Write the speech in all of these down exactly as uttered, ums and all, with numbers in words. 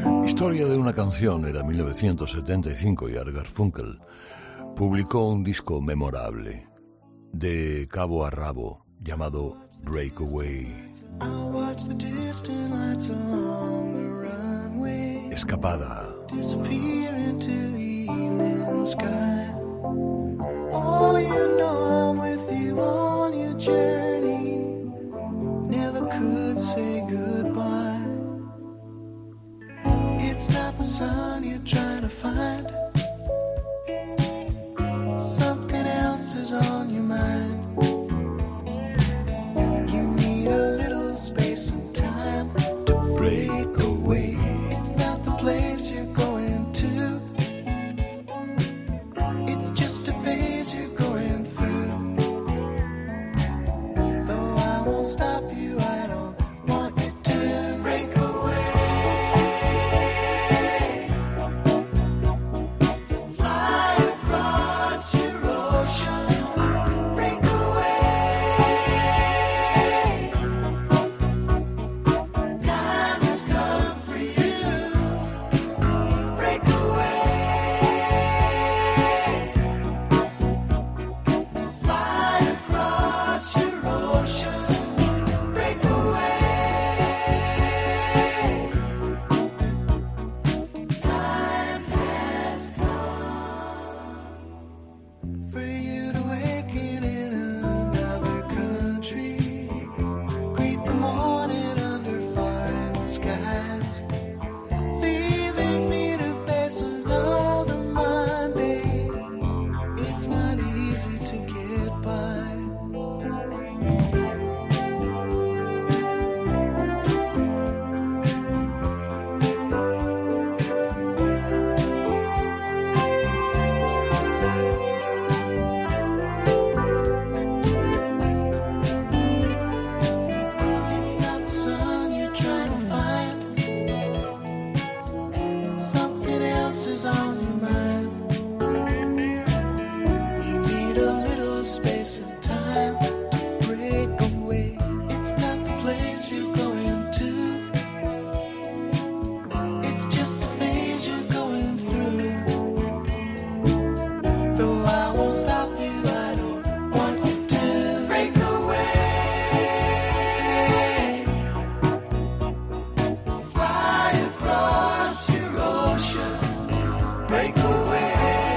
Historia de una canción era mil novecientos setenta y cinco y Art Garfunkel publicó un disco memorable de cabo a rabo llamado Breakaway. Escapada. Oh, you know I'm with you on your journey. Never could say goodbye. It's not the sun you're trying to find. Something else is on your mind. You need a little space and time to break away. It's not the place you're going to. It's just a phase you're going through. Though I won't stop you, I don't want you to break away. Fly across your ocean. Break away. Time has come for you. Break away. Fly across your ocean. Break away. Time has come for you to awaken in another country. Greet the morning under foreign skies. Leaving me to face another Monday. It's not easy to get by. It's not the sun you're trying to find. Something else is on your mind. You need a little space and time to break away. It's not the place you're going to. It's just a phase you're going through. Though I won't stop you, I don't want you to break away. Fly across your ocean. Break away.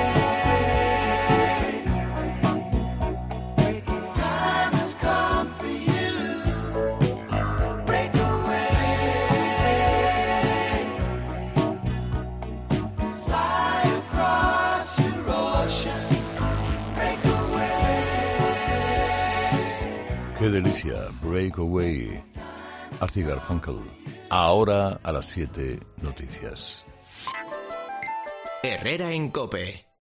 Time has come for you. Break away. Fly across your ocean. Break away. ¡Qué delicia! Breakaway. Art Garfunkel. Ahora a las siete noticias. Herrera en COPE.